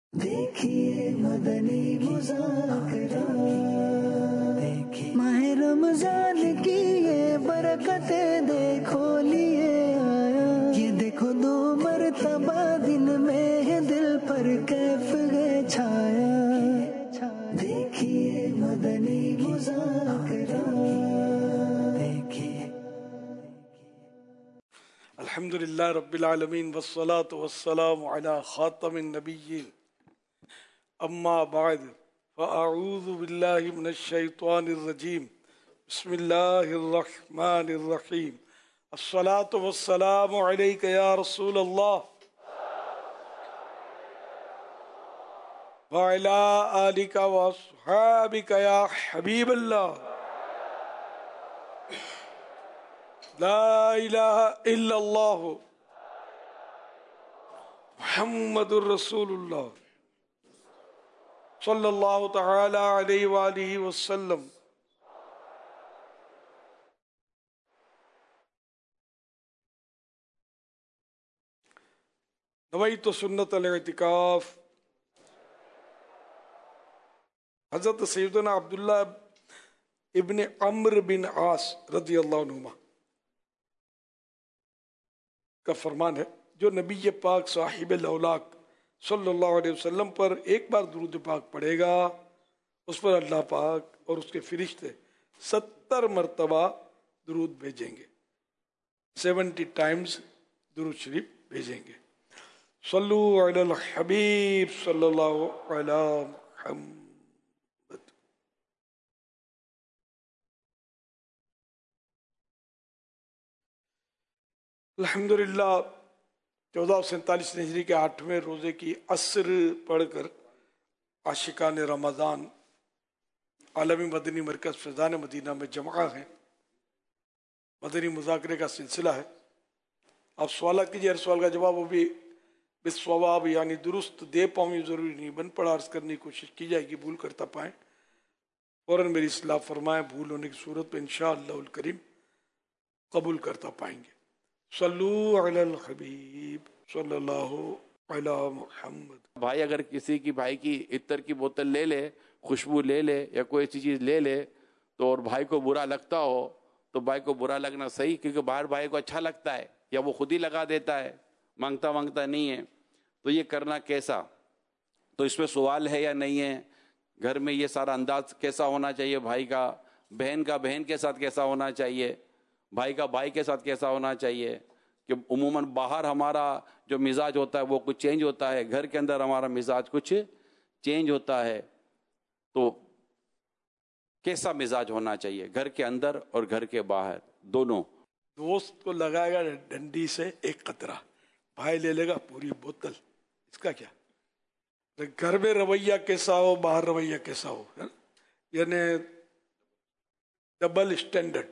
देखिए मदनी मुज़ाकरा, देखिए माह रमजान की ये बरकतें देखो लिए आया। ये देखो 2 मरतबा दिन में है दिल पर कैफ है छाया। देखिए मदनी मुज़ाकरा, देखिए। अल्हम्दुलिल्लाह रब्बिल आलमीन वस्सलातु वस्सलामु अला खातमिन नबिय्यीन अम्मा बाद फ़अऊज़ु बिल्लाहि मिनश शैतानिर रजीम बिस्मिल्लाहिर रहमानिर रहीम अस्सलातु वस्सलामु अलैका या रसूलल्लाह व अला आलिका व अस्हाबिका या हबीबल्लाह। ला इलाहा इल्लल्लाह मुहम्मदुर रसूलुल्लाह सल्लल्लाहु तआला अलैहि व आलिहि वसल्लम। नवैतु सुन्नत अल-इतिकाफ। हजरत सैयदना अब्दुल्लाह इब्न अम्र बिन आस रज़ियल्लाहु अन्हुमा का फरमान है, जो नबी पाक साहिब लौलाक सल्लल्लाहु अलैहि वसल्लम पर एक बार दुरूद पाक पढ़ेगा, उस पर अल्लाह पाक और उसके फरिश्ते 70 मरतबा दुरूद भेजेंगे, 70 टाइम्स दुरूद शरीफ भेजेंगे। सल्लु अलल हबीब सल्लल्लाहु अला मुहम्मद। अल्हम्दुलिल्लाह 1447 हिजरी के 8वें रोजे की असर पढ़कर आशिकान रमज़ान आलमी मदनी मरकज़ फैज़ान मदीना में जमा है। मदनी मुज़ाकरे का सिलसिला है। आप सवाल कीजिए, हर सवाल का जवाब वो भी बिस्सवाब यानी दुरुस्त दे पाऊँ ये ज़रूरी नहीं, बन पढ़ा अर्ज करने की कोशिश की जाएगी, भूल करता पाएँ फ़ौरन मेरी इस्लाह फरमाएँ, भूल होने की सूरत में इंशाअल्लाहुल करीम कबूल करता पाएंगे। सल्लू अलल हबीब सल्लल्लाहु अला मुहम्मद। भाई अगर किसी की भाई की इत्तर की बोतल ले ले, खुशबू ले ले या कोई ऐसी चीज़ ले ले तो और भाई को बुरा लगता हो तो भाई को बुरा लगना सही, क्योंकि बाहर भाई को अच्छा लगता है या वो खुद ही लगा देता है, मांगता मांगता नहीं है, तो ये करना कैसा? तो इसमें सवाल है या नहीं है? घर में ये सारा अंदाज कैसा होना चाहिए भाई का बहन के साथ कैसा होना चाहिए, भाई का भाई के साथ कैसा होना चाहिए? कि उमूमन बाहर हमारा जो मिजाज होता है वो कुछ चेंज होता है, घर के अंदर हमारा मिजाज कुछ चेंज होता है। तो कैसा मिजाज होना चाहिए घर के अंदर और घर के बाहर दोनों? दोस्त को लगाएगा डंडी से एक कतरा, भाई ले लेगा पूरी बोतल, इसका क्या? तो घर में रवैया कैसा हो, बाहर रवैया कैसा हो, है ना? यानी डबल स्टैंडर्ड।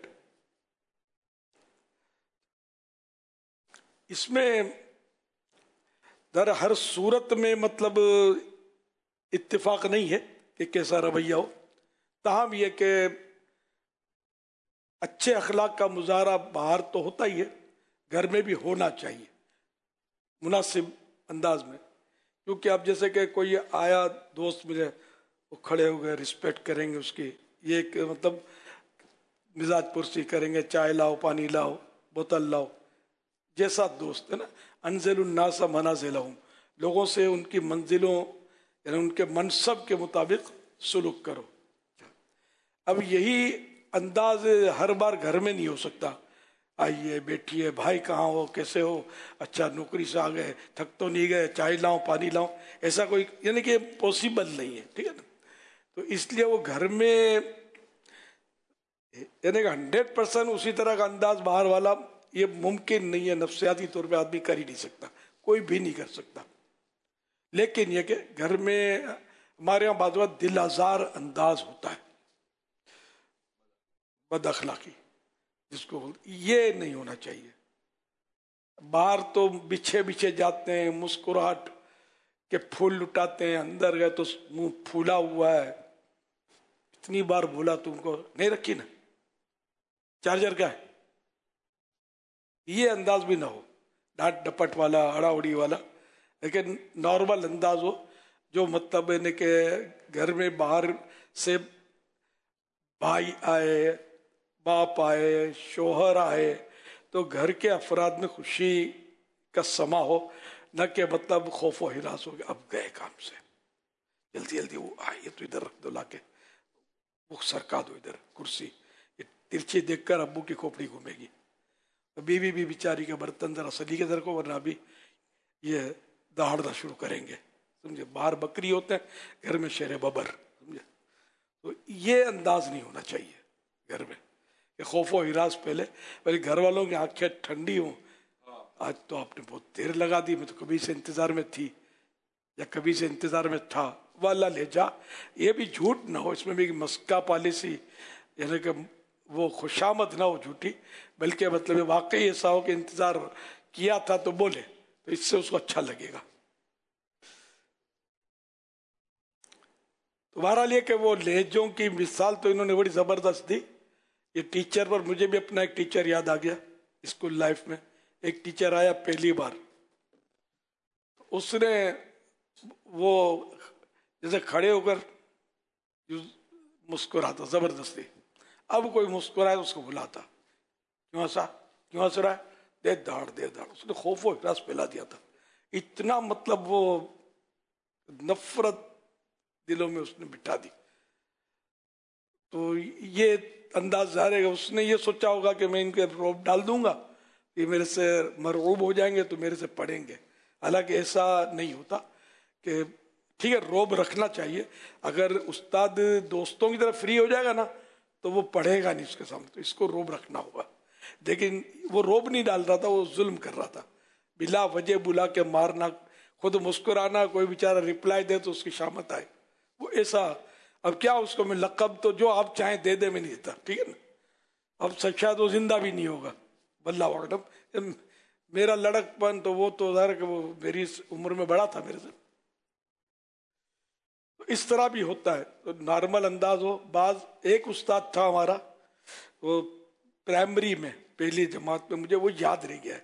इसमें दर हर सूरत में मतलब इत्तेफाक नहीं है कि कैसा रवैया हो, ताहम यह कि अच्छे अखलाक का मुजाहरा बाहर तो होता ही है, घर में भी होना चाहिए मुनासिब अंदाज में। क्योंकि अब जैसे कि कोई आया दोस्त मिले, वो खड़े हो गए, रिस्पेक्ट करेंगे उसकी, ये मतलब मिजाज पुरसी करेंगे, चाय लाओ, पानी लाओ, बोतल लाओ, जैसा दोस्त है ना। अनज़िलुन्नासा मनाज़िलहुम, लोगों से उनकी मंजिलों यानी उनके मनसब के मुताबिक सुलूक करो। अब यही अंदाज हर बार घर में नहीं हो सकता। आइए बैठिए, भाई कहाँ हो, कैसे हो, अच्छा नौकरी से आ गए, थक तो नहीं गए, चाय लाओ पानी लाओ, ऐसा कोई यानी कि पॉसिबल नहीं है, ठीक है ना। तो इसलिए वो घर में यानी कि 100% उसी तरह का अंदाज बाहर वाला ये मुमकिन नहीं है, नफ्सियाती तौर पे आदमी कर ही नहीं सकता, कोई भी नहीं कर सकता। लेकिन ये कि घर में हमारे यहाँ बाज़ वक़्त दिल आज़ार अंदाज होता है, बद अखलाकी जिसको बोलते, ये नहीं होना चाहिए। बाहर तो बिछे बिछे जाते हैं, मुस्कुराहट के फूल लुटाते हैं, अंदर गए तो मुंह फूला हुआ है। इतनी बार बोला तुमको, नहीं रखी ना, चार्जर क्या है, ये अंदाज भी ना हो, डांट डपट वाला, अड़ाउड़ी वाला, लेकिन नॉर्मल अंदाज हो। जो मतलब यानी कि घर में बाहर से भाई आए, बाप आए, शोहर आए, तो घर के अफराद में खुशी का समा हो, न कि मतलब खौफ व हिरास हो गया अब गए काम से, जल्दी जल्दी वो आइए तो इधर रख दो लाके, वो सरका दो इधर कुर्सी, ये तिरछी देखकर अब्बू की खोपड़ी घूमेगी। तो बीवी भी बेचारी का बर्तन जरा सलीके दर को, वरना भी ये दहाड़ना शुरू करेंगे, समझे। बाहर बकरी होते हैं, घर में शेर बबर, समझे। तो ये अंदाज नहीं होना चाहिए घर में कि खौफ व हिरास पहले, पहले घर वालों की आंखें ठंडी हों, आज तो आपने बहुत देर लगा दी, मैं तो कभी से इंतजार में थी या कभी से इंतजार में था, वाला ले जा। ये भी झूठ ना हो, इसमें भी मस्का पॉलिसी, यानी कि वो खुशामद ना हो झूठी, बल्कि मतलब वाकई ऐसा हो कि इंतजार किया था तो बोले, तो इससे उसको अच्छा लगेगा। तुम्हारा लिए कि वो लहजों की मिसाल तो इन्होंने बड़ी जबरदस्त दी। ये टीचर पर मुझे भी अपना एक टीचर याद आ गया स्कूल लाइफ में। एक टीचर आया पहली बार, उसने वो जैसे खड़े होकर मुस्कुराता जबरदस्ती, अब कोई मुस्कुराए तो उसको बुलाता, क्यों हंसा, क्यों हंस रहा है, दे दाड़ दे दाड़। उसने खौफ व हिरास फैला दिया था, इतना मतलब वो नफरत दिलों में उसने बिठा दी। तो ये अंदाज ज़ाहिर है उसने ये सोचा होगा कि मैं इनके रोब डाल दूंगा, ये मेरे से मरऊब हो जाएंगे तो मेरे से पढ़ेंगे। हालांकि ऐसा नहीं होता कि ठीक है रोब रखना चाहिए, अगर उस्ताद दोस्तों की तरफ फ्री हो जाएगा ना तो वो पढ़ेगा नहीं उसके सामने, तो इसको रोब रखना होगा। लेकिन वो रोब नहीं डाल रहा था, वो जुल्म कर रहा था, बिला वजह बुला के मारना, खुद मुस्कुराना, कोई बेचारा रिप्लाई दे तो उसकी शामत आए, वो ऐसा। अब क्या उसको मैं लक़ब तो जो आप चाहें दे दे, मैं नहीं देता, ठीक है ना। अब शायद वो जिंदा भी नहीं होगा, वल्लाह वालम। मेरा लड़कपन तो वो तो ज़ाहिर है कि वो मेरी उम्र में बड़ा था मेरे से, तो इस तरह भी होता है। तो नॉर्मल अंदाज हो। बाज एक उस्ताद था हमारा, वो प्राइमरी में पहली जमात में, मुझे वो याद रह गया है,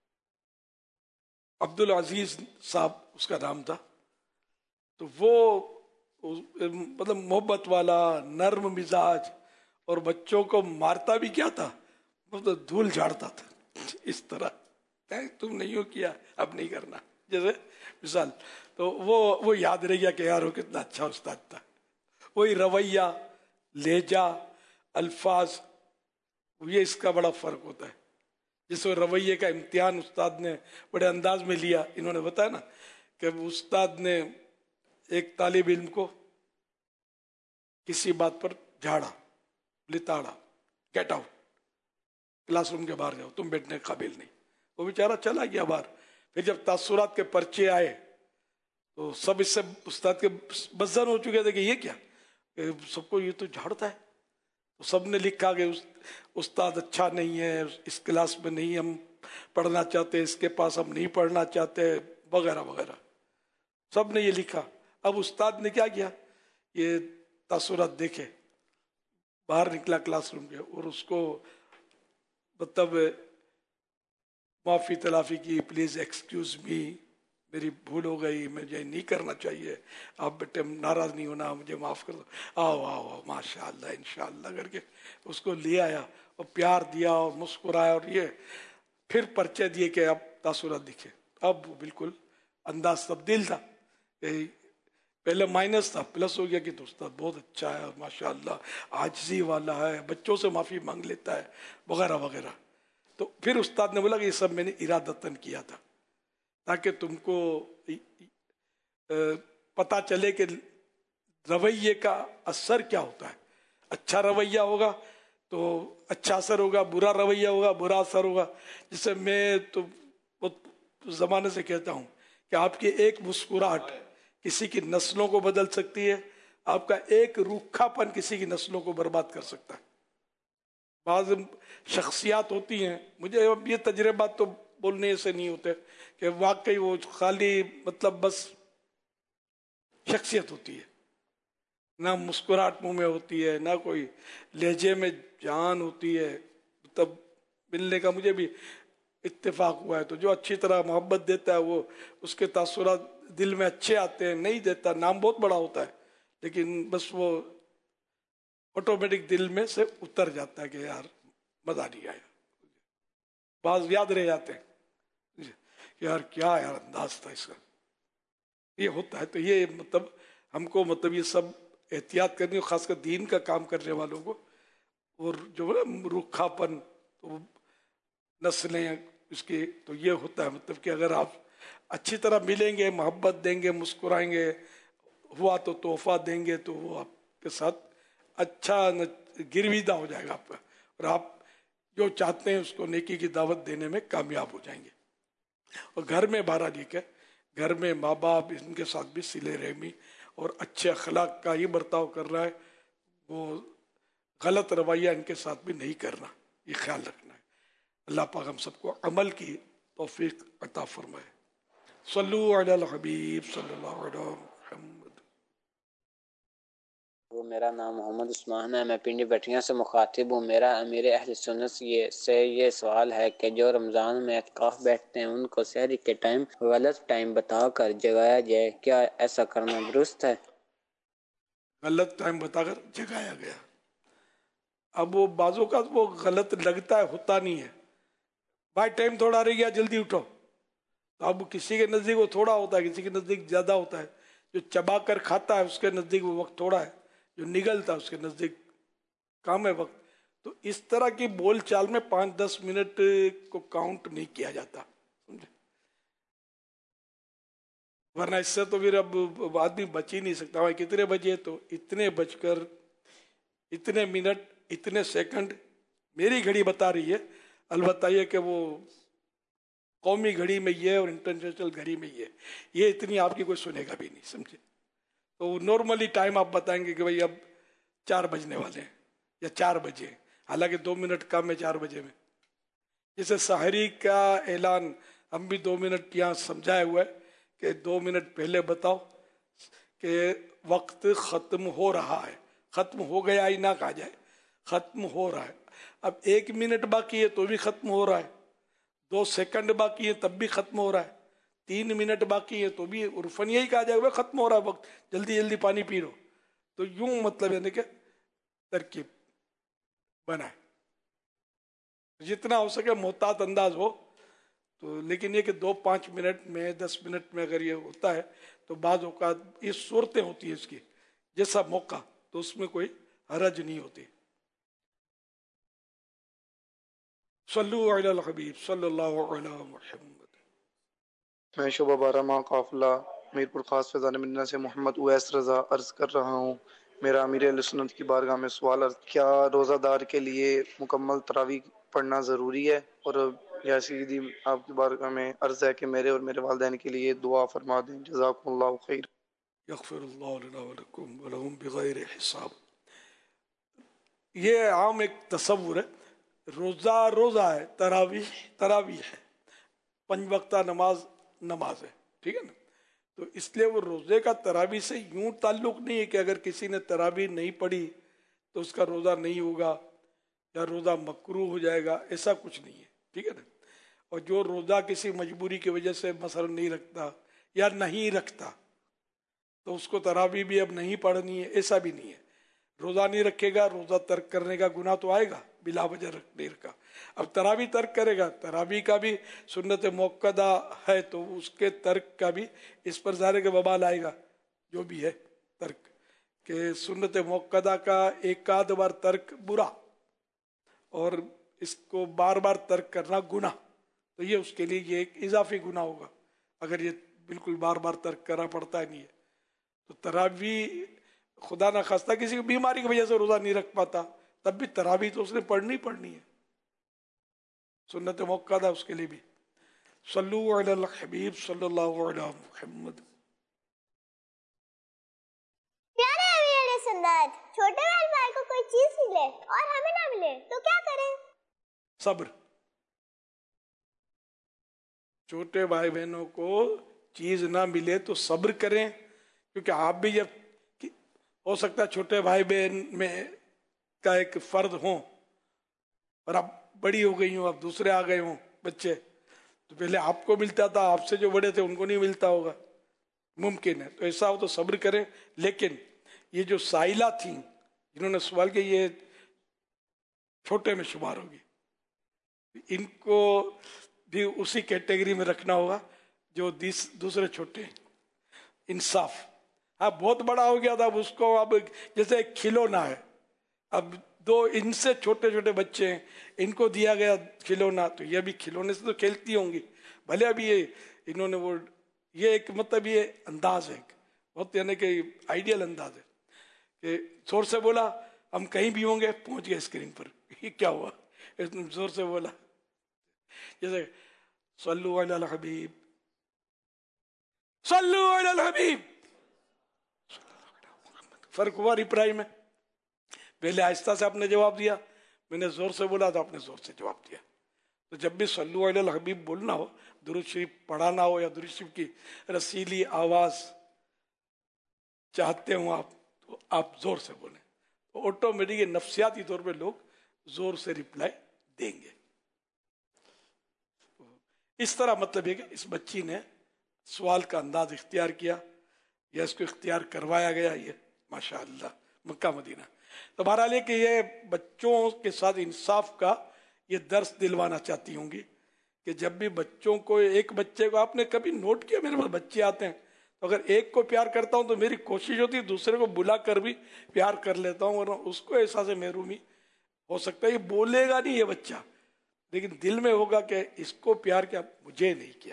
अब्दुल अजीज साहब उसका नाम था। तो वो मतलब मोहब्बत वाला, नर्म मिजाज, और बच्चों को मारता भी क्या था, मतलब धूल झाड़ता था इस तरह, तुम नहीं हो किया अब नहीं करना, जैसे मिसाल। तो वो याद रह गया कि यार वो कितना अच्छा उस्ताद था। वही रवैया, लहजा, अल्फाज, ये इसका बड़ा फर्क होता है। जिस रवैये का इम्तिहान उस्ताद ने बड़े अंदाज में लिया, इन्होंने बताया ना कि उस्ताद ने एक तालिब इल्म को किसी बात पर झाड़ा, लिताड़ा, गेट आउट, क्लासरूम के बाहर जाओ, तुम बैठने के काबिल नहीं। वो बेचारा चला गया बाहर। फिर जब तासुरात के पर्चे आए तो सब इससे उस्ताद के बज़्ज़न हो चुके थे कि ये क्या, सबको ये तो झाड़ता है। तो सब ने लिखा कि उस्ताद अच्छा नहीं है, इस क्लास में नहीं हम पढ़ना चाहते, इसके पास हम नहीं पढ़ना चाहते, वगैरह वगैरह सब ने ये लिखा। अब उस्ताद ने क्या किया, ये तासुरात देखे, बाहर निकला क्लासरूम के, और उसको मतलब माफ़ी तलाफ़ी की, प्लीज़ एक्सक्यूज़ मी, मेरी भूल हो गई, मुझे नहीं करना चाहिए, आप बेटे नाराज़ नहीं होना, मुझे माफ़ कर दो, आओ आओ आओ माशाअल्लाह इंशाअल्लाह करके उसको ले आया और प्यार दिया और मुस्कुराया। और ये फिर परिचय दिए कि अब तासुरात दिखे। अब बिल्कुल अंदाज तब्दील था, पहले माइनस था, प्लस हो गया कि दोस्त बहुत अच्छा है माशाअल्लाह, आजिज़ी वाला है, बच्चों से माफ़ी मांग लेता है, वगैरह वगैरह। तो फिर उस्ताद ने बोला कि ये सब मैंने इरादतन किया था ताकि तुमको पता चले कि रवैये का असर क्या होता है। अच्छा रवैया होगा तो अच्छा असर होगा, बुरा रवैया होगा बुरा असर होगा। जिससे मैं तो बहुत ज़माने से कहता हूँ कि आपकी एक मुस्कुराहट किसी की नस्लों को बदल सकती है, आपका एक रूखापन किसी की नस्लों को बर्बाद कर सकता है। बाज़ शख्सियात होती हैं, मुझे ये तजर्बात तो बोलने से नहीं होते कि वाकई वो खाली मतलब बस शख्सियत होती है, ना मुस्कुराहट मुंह में होती है, ना कोई लहजे में जान होती है। तब मिलने का मुझे भी इत्तेफाक हुआ है, तो जो अच्छी तरह मोहब्बत देता है वो उसके तासुरात दिल में अच्छे आते हैं, नहीं देता, नाम बहुत बड़ा होता है, लेकिन बस वो ऑटोमेटिक दिल में से उतर जाता है कि यार मजा नहीं आया, बाज याद रह जाते हैं यार क्या यार अंदाज था इसका, ये होता है। तो ये मतलब हमको मतलब ये सब एहतियात करनी हो, खासकर दीन का काम करने वालों को। और जो है रूखापन, तो नस्लें इसके, तो ये होता है मतलब कि अगर आप अच्छी तरह मिलेंगे, मोहब्बत देंगे, मुस्कुराएंगे, हुआ तो तोहफा देंगे, तो वो आपके साथ अच्छा गिरविदा हो जाएगा आपका, और आप जो चाहते हैं उसको नेकी की दावत देने में कामयाब हो जाएंगे। और घर में बहरहाल है, घर में माँ बाप, इनके साथ भी सिले रहमी और अच्छे अखलाक का ही बर्ताव कर रहा है, वो गलत रवैया इनके साथ भी नहीं करना, ये ख्याल रखना है। अल्लाह पाक हम सबको अमल की तौफीक अता फरमाए। सल्लु अलल हबीब सल्लल्लाहु अलैहि वसल्लम। वो मेरा नाम मोहम्मद उस्मान है, मैं पिंडी बटिया से मुखातिब हूँ। मेरा अमीर अहले सुन्नत से ये सवाल है कि जो रमज़ान में एतकाफ बैठते हैं उनको सहरी के टाइम गलत टाइम बताकर जगाया जाए, क्या ऐसा करना दुरुस्त है? गलत टाइम बताकर जगाया गया, अब वो बाजों का वो गलत लगता है, होता नहीं है। भाई टाइम थोड़ा रह गया, जल्दी उठो, तो अब किसी के नज़दीक वो थोड़ा होता है, किसी के नज़दीक ज़्यादा होता है। जो चबा कर खाता है उसके नज़दीक वो वक्त थोड़ा है, जो निगलता है उसके नज़दीक कम है वक्त। तो इस तरह की बोल चाल में 5-10 मिनट को काउंट नहीं किया जाता, समझे? वरना इससे तो फिर अब आदमी बच ही नहीं सकता। भाई कितने बजे, तो इतने बजकर इतने मिनट इतने सेकंड मेरी घड़ी बता रही है। अलबत्ता ये कि वो कौमी घड़ी में ये और इंटरनेशनल घड़ी में ये इतनी आपकी कोई सुनेगा भी नहीं, समझे? तो नॉर्मली टाइम आप बताएंगे कि भाई अब 4 बजने वाले हैं या 4 बजे, हालांकि 2 मिनट कम है 4 बजे में। जैसे सहरी का ऐलान हम भी 2 मिनट यहाँ समझाया हुआ है कि 2 मिनट पहले बताओ कि वक्त खत्म हो रहा है, खत्म हो गया ही ना कहा जाए, खत्म हो रहा है। अब 1 मिनट बाकी है तो भी खत्म हो रहा है, 2 सेकंड बाकी है तब भी खत्म हो रहा है, 3 मिनट बाकी है तो भी उर्फन यही कहा जाएगा खत्म हो रहा है वक्त, जल्दी जल्दी पानी पी लो। तो यूं मतलब यानी कि तरकीब बनाए, जितना हो सके मोहतात अंदाज हो। तो लेकिन ये कि 2-5 मिनट में 10 मिनट में अगर ये होता है तो बाज़ औक़ात ये सूरतें होती है इसकी, जैसा मौका, तो उसमें कोई हरज नहीं होती। सल्लु अलल हबीब सल्लल्लाहु अलैहि वसल्लम। मैं शोभा बारामा काफिला मीरपुर खास फैज़ान मिन्ना से मोहम्मद उवैस रज़ा अर्ज़ कर रहा हूँ। मेरा अमीर अहले सुन्नत की बारगाह में सवाल अर्ज़, क्या रोज़ादार के लिए मुकम्मल तरावी पढ़ना ज़रूरी है? और या सीधी आपकी बारगाह में अर्ज़ है कि मेरे और मेरे वालिदैन के लिए दुआ फरमा दें। जज़ाकुमुल्लाहु खैर। यग़फ़िरुल्लाहु लना व लकुम व लहुम बिग़ैरि हिसाब। ये आम एक तसव्वुर है, रोज़ा है, तरावी है, 5 वक्ता नमाज है, ठीक है ना? तो इसलिए वो रोज़े का तरावी से यूं ताल्लुक नहीं है कि अगर किसी ने तरावी नहीं पढ़ी तो उसका रोज़ा नहीं होगा या रोज़ा मकरूह हो जाएगा, ऐसा कुछ नहीं है, ठीक है ना? और जो रोज़ा किसी मजबूरी की वजह से मसलन नहीं रखता या नहीं रखता तो उसको तरावी भी अब नहीं पढ़नी है, ऐसा भी नहीं है। रोज़ा नहीं रखेगा, रोज़ा तर्क करने का गुनाह तो आएगा बिला वजह रखने का। अब तरावी तर्क करेगा, तरावी का भी सुन्नत मुक्कदा है तो उसके तर्क का भी इस पर ज़ाहिर के बवाल आएगा, जो भी है तर्क के सुन्नत मुक्कदा का एक आध बार तर्क बुरा और इसको बार बार तर्क करना गुनाह, तो ये उसके लिए ये एक इजाफी गुनाह होगा अगर ये बिल्कुल बार बार तर्क करना पड़ता नहीं है। तो तरावी खुदा ना खास्ता किसी की बीमारी की वजह से रोज़ा नहीं रख पाता, तब भी तरावी तो उसने पढ़नी है, सुन्नत मुक्कदा उसके लिए भी। सल्लु अलल हबीब सल्लल्लाहु अलैहि मुहम्मद। प्यारे अमीर सुन्नत, छोटे भाई को कोई चीज मिले और हमें ना मिले तो क्या करें? सब्र। छोटे भाई बहनों को चीज ना मिले तो सब्र करें, क्योंकि आप भी जब हो सकता है छोटे भाई बहन में का एक फर्द हो और आप बड़ी हो गई हो, आप दूसरे आ गए हो बच्चे, तो पहले आपको मिलता था, आपसे जो बड़े थे उनको नहीं मिलता होगा, मुमकिन है। तो ऐसा हो तो सब्र करें। लेकिन ये जो साइला थी जिन्होंने सवाल किया, ये छोटे में शुमार होगी, इनको भी उसी कैटेगरी में रखना होगा जो दूसरे छोटे हैं। इंसाफ, हाँ बहुत बड़ा हो गया था, अब उसको अब जैसे एक खिलौना है, अब दो इनसे छोटे छोटे बच्चे हैं, इनको दिया गया खिलौना, तो ये भी खिलौने से तो खेलती होंगी, भले अभी ये इन्होंने वो, ये एक मतलब ये अंदाज है बहुत, यानी कि आइडियल अंदाज है कि जोर से बोला हम कहीं भी होंगे, पहुंच गए स्क्रीन पर। ये क्या हुआ, इसने जोर से बोला, जैसे सल्लु अलल हबीब, सल्लु अलल हबीब, फर्क हुआ रिप्लाई में। पहले आहिस्ता से आपने जवाब दिया, मैंने जोर से बोला तो आपने जोर से जवाब दिया। तो जब भी सल्लु अलल हबीब बोलना हो, दुरूद शरीफ पढ़ाना हो, या दुरूद शरीफ की रसीली आवाज चाहते हो आप, तो आप जोर से बोलें, तो ऑटोमेटिक नफ्सियाती तौर पे लोग जोर से रिप्लाई देंगे। इस तरह मतलब है कि इस बच्ची ने सवाल का अंदाज इख्तियार किया, या इसको इख्तियार करवाया गया, ये माशाअल्लाह मक्का मदीना। तो बहरहाल ये कि ये बच्चों के साथ इंसाफ का ये दर्स दिलवाना चाहती होंगी कि जब भी बच्चों को, एक बच्चे को आपने कभी नोट किया, मेरे पास बच्चे आते हैं तो अगर एक को प्यार करता हूं तो मेरी कोशिश होती है दूसरे को बुला कर भी प्यार कर लेता हूं, वरना उसको एहसास महरूमी हो सकता है। ये बोलेगा नहीं ये बच्चा, लेकिन दिल में होगा कि इसको प्यार किया, मुझे नहीं किया।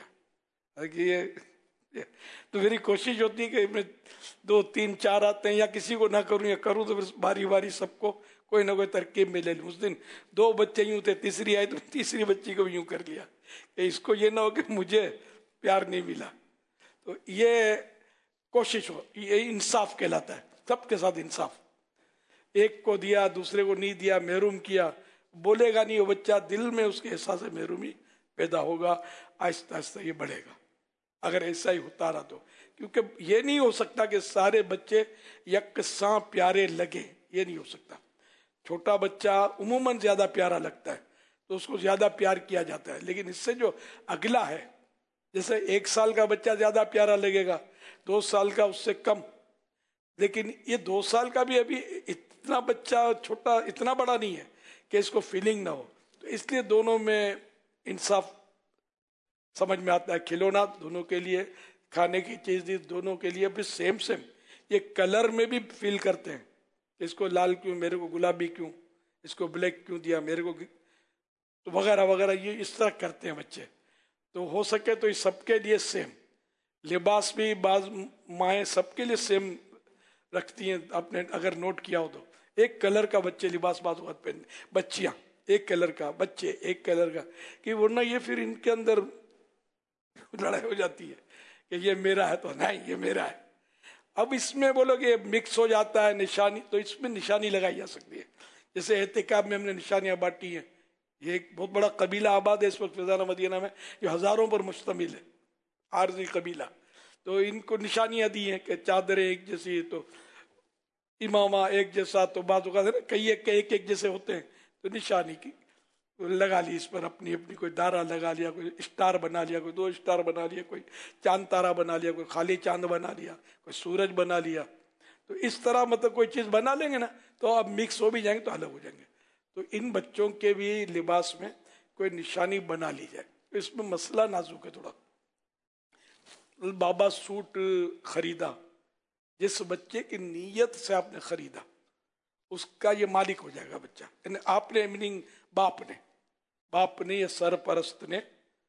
ये तो मेरी कोशिश होती है कि मैं 2 3 4 आते हैं, या किसी को ना करूं, या करूं तो फिर बारी बारी सबको कोई ना कोई तरकीब में ले लूं। उस दिन 2 बच्चे यूं थे, तीसरी आई तो तीसरी बच्ची को भी यूं कर लिया कि इसको ये ना हो कि मुझे प्यार नहीं मिला। तो ये कोशिश हो, ये इंसाफ कहलाता है, सबके साथ इंसाफ। एक को दिया दूसरे को नहीं दिया, महरूम किया, बोलेगा नहीं वो बच्चा, दिल में उसके एहसास महरूमी पैदा होगा, आहिस्ता आहिस्ता ये बढ़ेगा। अगर ऐसा ही होता रहा तो, क्योंकि ये नहीं हो सकता कि सारे बच्चे यकसां प्यारे लगे, ये नहीं हो सकता। छोटा बच्चा उमूमन ज्यादा प्यारा लगता है तो उसको ज्यादा प्यार किया जाता है, लेकिन इससे जो अगला है, जैसे 1 साल का बच्चा ज्यादा प्यारा लगेगा, 2 साल का उससे कम, लेकिन ये 2 साल का भी अभी इतना बच्चा छोटा, इतना बड़ा नहीं है कि इसको फीलिंग ना हो। तो इसलिए दोनों में इंसाफ समझ में आता है। खिलौना दोनों के लिए, खाने की चीज दी दोनों के लिए भी सेम। ये कलर में भी फील करते हैं, इसको लाल क्यों, मेरे को गुलाबी क्यों, इसको ब्लैक क्यों दिया मेरे को, तो वगैरह वगैरह, ये इस तरह करते हैं बच्चे। तो हो सके तो इस सबके लिए सेम लिबास भी बाज माएँ सबके लिए सेम रखती हैं। आपने अगर नोट किया हो तो एक कलर का बच्चे लिबास बाज वक्त पहन, बच्चियां एक कलर का, बच्चे एक कलर का, कि वरना ये फिर इनके अंदर लड़ाई हो जाती है कि ये मेरा है तो नहीं ये मेरा है। अब इसमें बोलो कि मिक्स हो जाता है निशानी, तो इसमें निशानी लगाई जा सकती है। जैसे एहतिकाब में हमने निशानियां बांटी हैं, ये एक बहुत बड़ा कबीला आबाद है इस वक्त फिजाना मदीना में, जो हजारों पर मुश्तमिल है, आरजी कबीला। तो इनको निशानियां दी हैं कि चादरें एक जैसी, तो इमामा एक जैसा, तो बात होगा ना कई एक जैसे होते हैं, तो निशानी की लगा ली इस पर अपनी अपनी, कोई दारा लगा लिया, कोई स्टार बना लिया, कोई 2 स्टार बना लिया, कोई चांद तारा बना लिया, कोई खाली चांद बना लिया, कोई सूरज बना लिया। तो इस तरह मतलब कोई चीज बना लेंगे ना तो अब मिक्स हो भी जाएंगे तो अलग हो जाएंगे। तो इन बच्चों के भी लिबास में कोई निशानी बना ली जाए। तो इसमें मसला नाजुक है थोड़ा। बाबा सूट खरीदा, जिस बच्चे की नीयत से आपने खरीदा उसका ये मालिक हो जाएगा बच्चा, यानी आपने मीनिंग बाप ने या सरपरस्त ने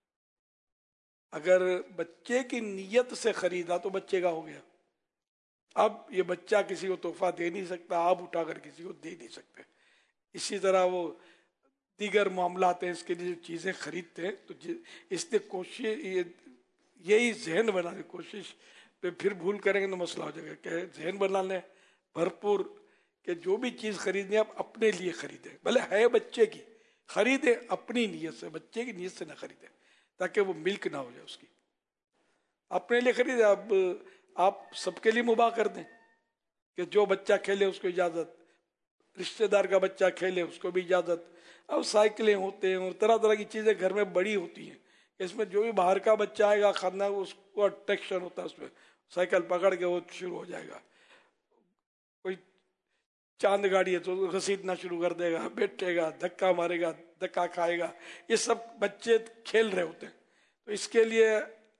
अगर बच्चे की नीयत से खरीदा तो बच्चे का हो गया। अब ये बच्चा किसी को तोहफा दे नहीं सकता, आप उठाकर किसी को दे नहीं सकते। इसी तरह वो दीगर मामलात हैं, इसके लिए जो चीजें खरीदते हैं, तो इसलिए कोशिश यही जहन बनाने की कोशिश पे फिर भूल करेंगे तो मसला हो जाएगा। क्या जहन बनाने भरपूर कि जो भी चीज खरीदनी आप अपने लिए खरीदें, भले है बच्चे की, खरीदे अपनी नीयत से, बच्चे की नीयत से ना खरीदे ताकि वो मिल्क ना हो जाए उसकी। अपने लिए खरीदे, अब आप सबके लिए मुबाह कर दें कि जो बच्चा खेले उसको इजाजत, रिश्तेदार का बच्चा खेले उसको भी इजाजत। अब साइकिलें होते हैं और तरह तरह की चीजें घर में बड़ी होती हैं, इसमें जो भी बाहर का बच्चा आएगा खाना उसको अट्रैक्शन होता है उसमें, साइकिल पकड़ के वो शुरू हो जाएगा। कोई चांद गाड़ी है तो घसीटना शुरू कर देगा, बैठेगा, धक्का मारेगा, धक्का खाएगा। ये सब बच्चे खेल रहे होते हैं। तो इसके लिए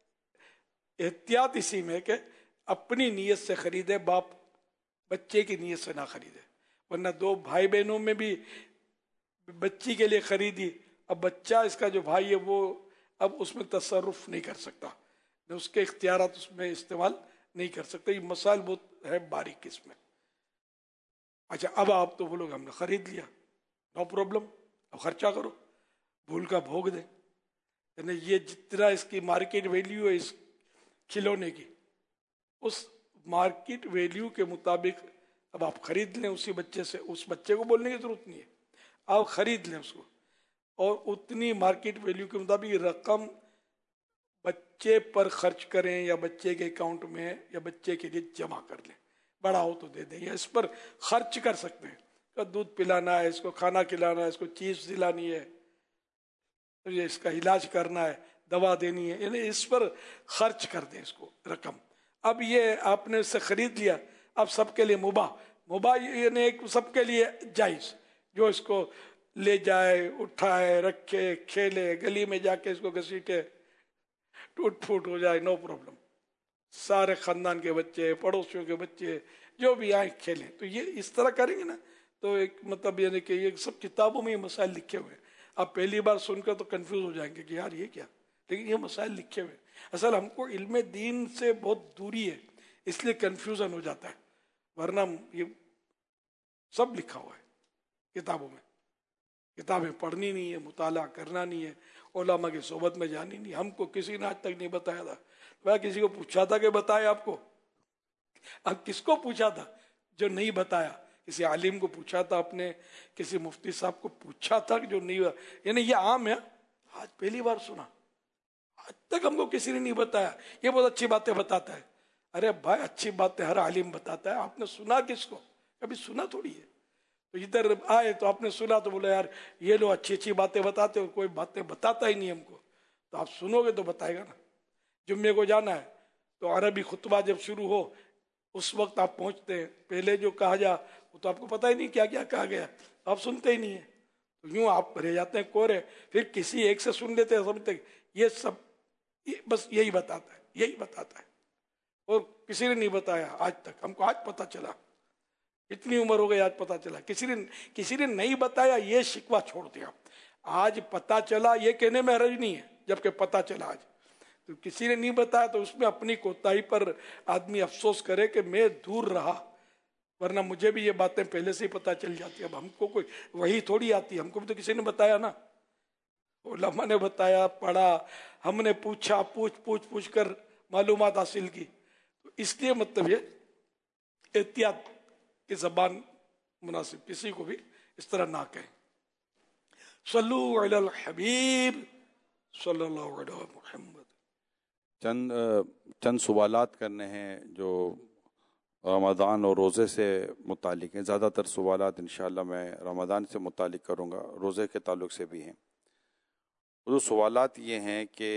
एहतियात इसी में कि अपनी नीयत से खरीदे, बाप बच्चे की नीयत से ना खरीदे। वरना दो भाई बहनों में भी बच्ची के लिए खरीदी, अब बच्चा इसका जो भाई है वो अब उसमें तसर्रुफ नहीं कर सकता, न उसके इख्तियारात उसमें इस्तेमाल नहीं कर सकते। ये मसाइल बहुत है बारीक इसमें। अच्छा, अब आप तो बोलोगे हमने खरीद लिया, नो प्रॉब्लम, अब खर्चा करो, भूल का भोग दे। यानी ये जितना इसकी मार्केट वैल्यू है इस खिलौने की, उस मार्केट वैल्यू के मुताबिक अब आप खरीद लें उसी बच्चे से। उस बच्चे को बोलने की जरूरत नहीं है, आप खरीद लें उसको और उतनी मार्केट वैल्यू के मुताबिक रकम बच्चे पर खर्च करें या बच्चे के अकाउंट में या बच्चे के लिए जमा कर लें। बड़ा हो तो दे दें, या इस पर खर्च कर सकते हैं। तो दूध पिलाना है, इसको खाना खिलाना है, इसको चीज दिलानी है, तो ये इसका इलाज करना है, दवा देनी है, यानी इस पर खर्च कर दें इसको रकम। अब ये आपने इससे खरीद लिया, अब सबके लिए मुबाह यानी एक सबके लिए जायज, जो इसको ले जाए, उठाए, रखे, खेले, गली में जाके इसको घसीटे, टूट फूट हो जाए, नो प्रॉब्लम। सारे खानदान के बच्चे, पड़ोसियों के बच्चे जो भी आए खेलें। तो ये इस तरह करेंगे ना तो एक मतलब यानी कि ये सब किताबों में ये मसाइल लिखे हुए हैं। आप पहली बार सुनकर तो कंफ्यूज हो जाएंगे कि यार ये क्या, लेकिन ये मसाइल लिखे हुए हैं। असल हमको इल्म दीन से बहुत दूरी है, इसलिए कंफ्यूजन हो जाता है, वरना ये सब लिखा हुआ है किताबों में। किताबें पढ़नी नहीं है, मुताला करना नहीं है, उलमा की सोबत में जानी नहीं। हमको किसी ने आज तक नहीं बताया था। मैं किसी को पूछा था कि बताए आपको? अब किसको पूछा था जो नहीं बताया? किसी आलिम को पूछा था आपने, किसी मुफ्ती साहब को पूछा था जो नहीं, यानी ये आम है, आज पहली बार सुना, आज तक हमको किसी ने नहीं बताया। ये बहुत अच्छी बातें बताता है। अरे भाई, अच्छी बातें हर आलिम बताता है, आपने सुना किसको? कभी सुना थोड़ी है। तो इधर आए तो आपने सुना तो बोला यार ये लोग अच्छी अच्छी बातें बताते हो, कोई बातें बताता ही नहीं हमको। तो आप सुनोगे तो बताएगा ना। जुम्मे को जाना है तो अरबी खुतबा जब शुरू हो उस वक्त आप पहुंचते हैं, पहले जो कहा जा वो तो आपको पता ही नहीं क्या क्या कहा गया, आप सुनते ही नहीं है। तो यूं आप रह जाते हैं कोरे, फिर किसी एक से सुन लेते हैं, समझते ये सब बस यही बताता है, यही बताता है, और किसी ने नहीं बताया आज तक। हमको आज पता चला, इतनी उम्र हो गई आज पता चला। किसी ने नहीं बताया, ये शिकवा छोड़ दिया। आज पता चला ये कहने में हर्ज नहीं है, जबकि पता चला आज। तो किसी ने नहीं बताया तो उसमें अपनी कोताही पर आदमी अफसोस करे कि मैं दूर रहा, वरना मुझे भी ये बातें पहले से ही पता चल जाती। अब हमको कोई वही थोड़ी आती, हमको भी तो किसी ने बताया ना, उलमा ने बताया, पढ़ा, हमने पूछा, पूछ कर मालूमात हासिल की। तो इसलिए मतलब ये एहतियात की जबान मुनासिब, किसी को भी इस तरह ना कहें। सल्लु अलल हबीब सल्लल्लाहु अलैहि मुहम्मद। चंद सवालात करने हैं जो रमज़ान और रोज़े से मुतालिक हैं। ज़्यादातर सवालात इंशाअल्लाह मैं रमज़ान से मुतालिक करूँगा, रोज़े के ताल्लुक से भी हैं। वो सवालात ये हैं कि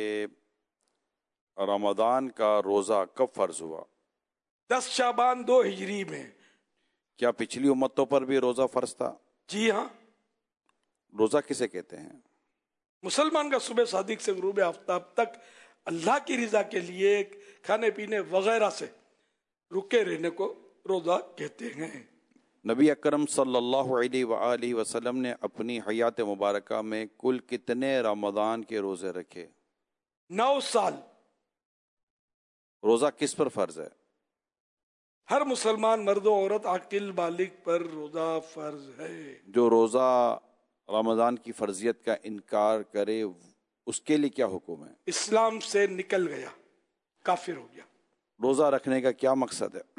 रमज़ान का रोज़ा कब फ़र्ज़ हुआ? 10 शाबान 2 हिजरी में। क्या पिछली उम्मतों पर भी रोज़ा फ़र्ज़ था? जी हाँ। रोज़ा किसे कहते हैं? मुसलमान का सुबह सादिक से गुरूब आफ्ताब तक अल्लाह की रज़ा के लिए खाने पीने वगैरह से रुके रहने को रोज़ा कहते हैं। नबी अकरम सल्लल्लाहु अलैहि वसल्लम ने अपनी हयात मुबारका में कुल कितने रमज़ान के रोज़े रखे? 9 साल। रोज़ा किस पर फ़र्ज़ है? हर मुसलमान मर्द औरत आकिल बालिग पर रोज़ा फ़र्ज़ है। जो रोज़ा रमज़ान की फ़र्जियत का इनकार करे उसके लिए क्या हुक्म है? इस्लाम से निकल गया, काफिर हो गया। रोज़ा रखने का क्या मकसद है?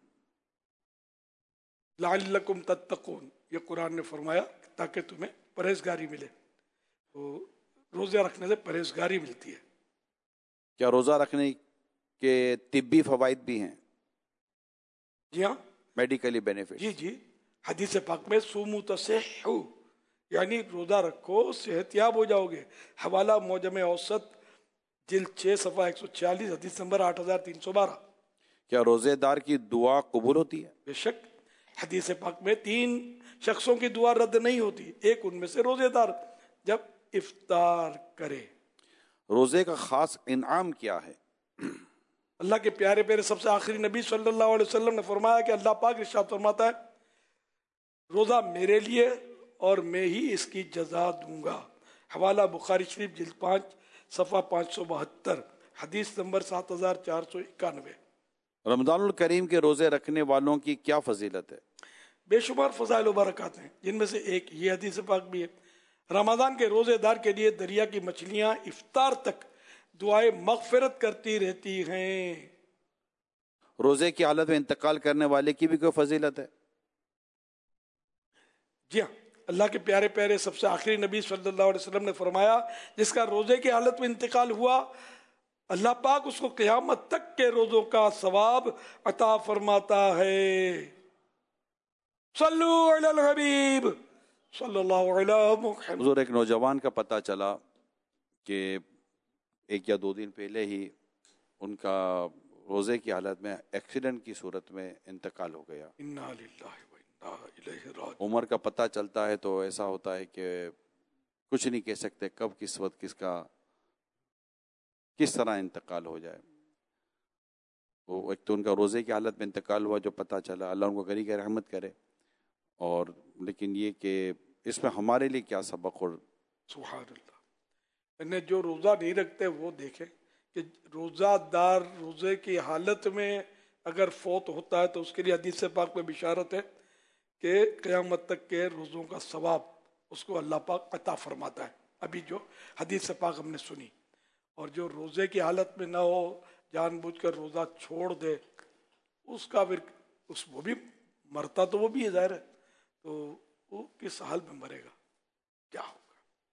लअल्लकुम तत्तकून, ये कुरान ने फरमाया ताकि तुम्हें परहेजगारी मिले। तो रोज़ा रखने से परहेजगारी मिलती है। क्या रोज़ा रखने के तिब्बी फ़वाइद भी हैं? जी हाँ, मेडिकली बेनिफिट। जी, हदीस पाक में सुमू तसहू, यानी रोज़ा रखो सेहतियाब हो जाओगे। हवाला मौजम औसत जिल्द 6 सफ़ा 146 हदीस नंबर 8312। क्या रोजेदार की दुआ कबूल होती है? बेशक हदीस पाक में 3 शख्सों की दुआ रद्द नहीं होती, एक उनमें से रोजेदार जब इफ्तार करे। रोजे का खास इनाम क्या है? अल्लाह के प्यारे प्यारे सबसे आखिरी नबी सल्लल्लाहु अलैहि वसल्लम ने फरमाया कि अल्लाह पाक इरशाद फरमाता है, रोजा मेरे लिए और मैं ही इसकी जजा दूंगा। हवाला बुखारी शरीफ जिल्द 5 सफ़ा 572, हदीस नंबर 7491। रमजानुल करीम के रोजे रखने वालों की क्या फजीलत है? बेशुमार फजाइल व बरकत हैं, जिनमें से एक ये हदीस पाक भी है, रमजान के रोजेदार के लिए दरिया की मछलियां इफ्तार तक दुआए मगफिरत करती रहती हैं। रोजे की हालत में इंतकाल करने वाले की भी कोई फजीलत है? जी हाँ, अल्लाह के प्यारे प्यारे सबसे आखिरी नबी सल्लल्लाहु अलैहि वसल्लम ने फरमाया, जिसका रोजे की हालत में इंतकाल हुआ, अल्लाह पाक उसको क़यामत तक के रोजों का सवाब अता फरमाता है। सल्लु अलल हबीब सल्लल्लाहु अलैहि मुहम्मद। हुजूर, एक नौजवान का पता चला कि 1 या 2 दिन पहले ही उनका रोजे की हालत में एक्सीडेंट की सूरत में इंतकाल हो गया। इन्ना लिल्लाहि व इन्ना इलैहि राजिऊन। उम्र का पता चलता है तो ऐसा होता है कि कुछ नहीं कह सकते कब किस वक्त किसका किस तरह इंतकाल हो जाए। वो एक तो उनका रोजे की हालत में इंतकाल हुआ जो पता चला, अल्लाह उनको गनी की रहमत करे। और लेकिन ये कि इसमें हमारे लिए क्या सबक और सुभान अल्लाह। इन्हें जो रोजा नहीं रखते वो देखें कि रोजादार रोजे की हालत में अगर फौत होता है तो उसके लिए हदीस पाक में बिशारत है कि क़यामत तक के रोज़ों का सवाब उसको अल्लाह पाक अता फरमाता है। अभी जो हदीस पाक हमने सुनी, और जो रोज़े की हालत में ना हो, जानबूझकर रोज़ा छोड़ दे, उसका फिर वो भी मरता तो वो भी है ज़ाहिर है, तो वो किस हाल में मरेगा, क्या होगा।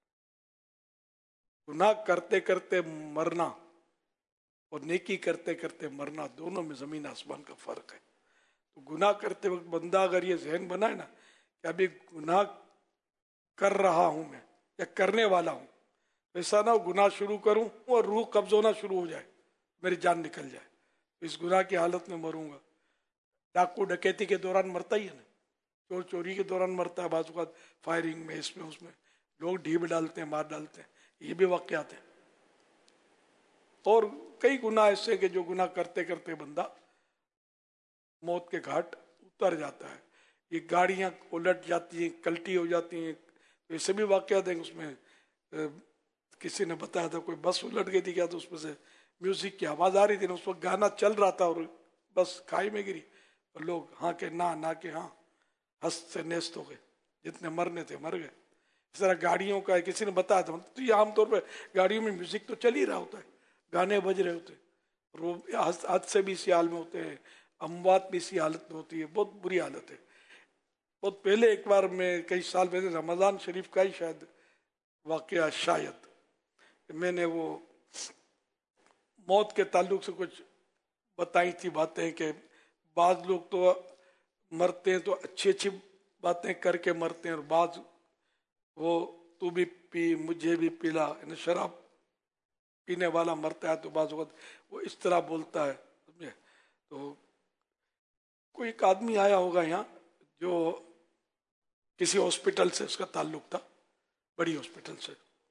गुनाह करते करते मरना और नेकी करते करते मरना, दोनों में ज़मीन आसमान का फ़र्क है। तो गुनाह करते वक्त बंदा अगर ये जहन बनाए ना कि अभी गुनाह कर रहा हूं मैं या करने वाला हूं, ऐसा ना हो गुनाह शुरू करूं और रूह कब्ज होना शुरू हो जाए, मेरी जान निकल जाए, इस गुनाह की हालत में मरूंगा। डाकू डकैती के दौरान मरता ही है ना, चोर चोरी के दौरान मरता है, बाजू का फायरिंग में, इसमें उसमें लोग ढीब डालते हैं, मार डालते हैं, ये भी वाक़यात हैं। और कई गुनाह ऐसे कि जो गुनाह करते करते बंदा मौत के घाट उतर जाता है। ये गाड़ियां उलट जाती हैं, कल्टी हो जाती हैं, ऐसे भी वाक़यात हैं। उसमें किसी ने बताया था कोई बस उलट गई थी क्या, तो उसमें से म्यूजिक की आवाज़ आ रही थी ना, उस वक्त गाना चल रहा था और बस खाई में गिरी और लोग हाँ के ना के हाँ, हंस से नेस्त हो गए, जितने मरने थे मर गए। इस तरह गाड़ियों का किसी ने बताया था, तो ये आमतौर पर गाड़ियों में म्यूजिक तो चल ही रहा होता है, गाने बज रहे होते हैं, हादसे भी इसी हाल में होते हैं, अमवात भी इसी हालत में होती है, बहुत बुरी हालत है। बहुत पहले एक बार मैं कई साल पहले रमज़ान शरीफ का ही शायद वाक़या, शायद मैंने वो मौत के ताल्लुक से कुछ बताई थी बातें कि बाज़ लोग तो मरते हैं तो अच्छी अच्छी बातें करके मरते हैं, और बाज़ वो तू भी पी मुझे भी पिला, शराब पीने वाला मरता है तो बाज़ वक़्त वो इस तरह बोलता है, समझे। तो कोई एक आदमी आया होगा यहाँ जो किसी हॉस्पिटल से उसका ताल्लुक था, बड़ी हॉस्पिटल से,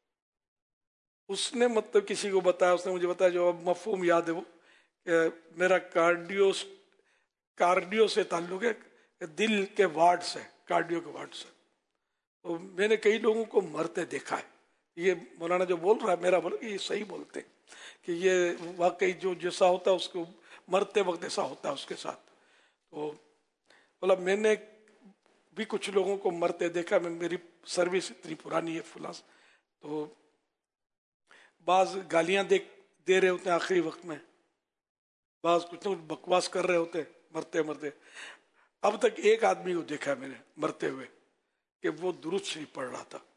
उसने मतलब किसी को बताया, उसने मुझे बताया, जो अब मफहूम याद है वो, मेरा कार्डियो से ताल्लुक है, दिल के वार्ड से, कार्डियो के वार्ड से। तो मैंने कई लोगों को मरते देखा है। ये मौलाना जो बोल रहा है मेरा बोल कि ये सही बोलते हैं कि ये वाकई जो जैसा होता है उसको मरते वक्त ऐसा होता है उसके साथ। तो बोला मैंने भी कुछ लोगों को मरते देखा, मेरी सर्विस इतनी पुरानी है फुला, तो बाज गालियां दे रहे होते हैं आखिरी वक्त में, बाज कुछ न कुछ बकवास कर रहे होते मरते मरते। अब तक एक आदमी को देखा है मैंने मरते हुए कि वो दुरूद शरीफ पढ़ रहा था।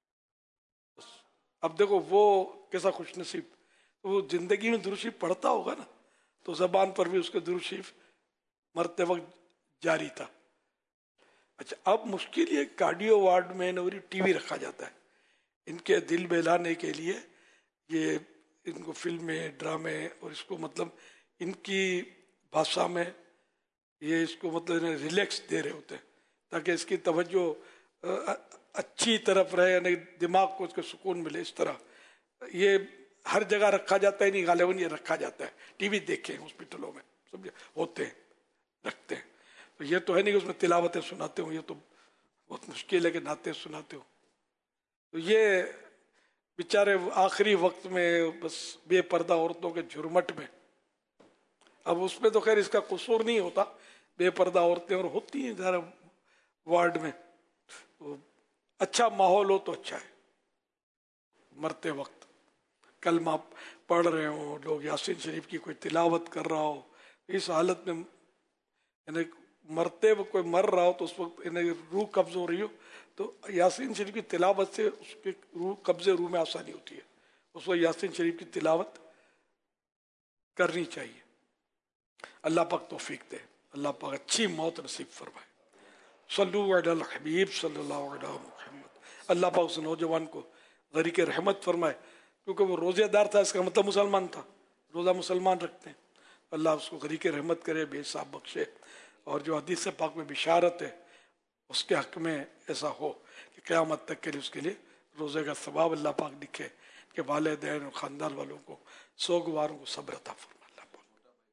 अब देखो वो कैसा खुशनसीब, तो वो जिंदगी में दुरूद शरीफ पढ़ता होगा ना, तो जबान पर भी उसके दुरूद शरीफ मरते वक्त जारी था। अच्छा, अब मुश्किल ये कार्डियो वार्ड में नवरी टीवी रखा जाता है इनके दिल बहलाने के लिए, ये इनको फिल्में ड्रामे और इसको मतलब इनकी भाषा में ये इसको मतलब रिलैक्स दे रहे होते हैं ताकि इसकी तवज्जो अच्छी तरफ रहे, यानी दिमाग को उसको सुकून मिले। इस तरह ये हर जगह रखा जाता है, नहीं गालिबन ये रखा जाता है। टीवी देखे हॉस्पिटलों में समझे होते हैं, रखते हैं। तो ये तो है नहीं कि उसमें तिलावतें सुनाते हो, ये तो बहुत मुश्किल है कि नाते सुनाते हो। तो ये बेचारे आखिरी वक्त में बस बेपर्दा औरतों के झुरमट में, अब उसमें तो खैर इसका कसूर नहीं होता, बेपर्दा औरतें और होती हैं ज़रा वार्ड में, तो अच्छा माहौल हो तो अच्छा है। मरते वक्त कलमा पढ़ रहे हो लोग, यासीन शरीफ की कोई तिलावत कर रहा हो, इस हालत में यानी मरते वक्त कोई मर रहा हो तो उस वक्त यानी रूह कब्ज हो रही हो तो यासीन शरीफ की तिलावत से उसके रूह कब्जे रूह में आसानी होती है। उस वक्त यासीन शरीफ की तिलावत करनी चाहिए। अल्लाह पाक तौफीक दे, अल्लाह पाक अच्छी मौत नसीब फरमाए। सल्लु अलल हबीब सल्लल्लाहु अलैहि मुहम्मद। अल्लाह पाक उस नौजवान को ग़रीक़े रहमत फरमाए, क्योंकि वो रोज़ेदार था, इसका मतलब मुसलमान था, रोज़ा मुसलमान रखते हैं। अल्लाह उसको ग़रीक़े रहमत करे, बेहिसाब बख्शे। और जो हदीस पाक में बिशारत है उसके हक़ में ऐसा हो कि क़यामत तक के लिए उसके लिए रोज़े का सवाब अल्लाह पाक लिखे कि वालिदैन और ख़ानदान वालों को, सोगवारों को सब्र अता फरमाए। अल्लाह पाक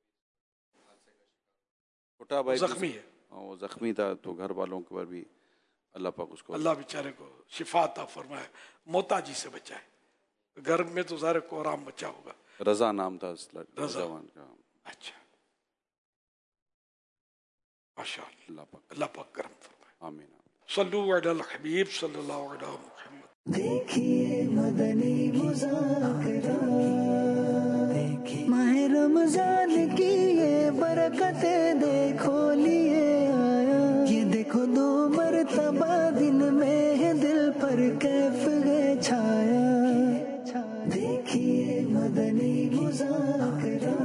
छोटा भाई ज़ख्मी है, वो जख्मी था, तो घर वालों के ऊपर भी अल्लाह पाक उसको अल्लाह बेचारे को शिफा अता फरमाए, मोहताजी से बचाए। घर में तो सारे को आराम बचा होगा। रजा नाम था उस रज़ा। जवान का। अच्छा माशाअल्लाह, अल्लाह अल्लाह पाक करम फरमाए। आमीन। सल्लु अलल हबीब सल्लल्लाहु अलैहि मुहम्मद। देखिए मदनी मुज़ाकरा, माह रमजान की ये बरकतें देखो लिए आया। ये देखो 2 मरतबा दिन में है दिल पर कैफ है छाया। देखिए मदनी मुज़ाकरा।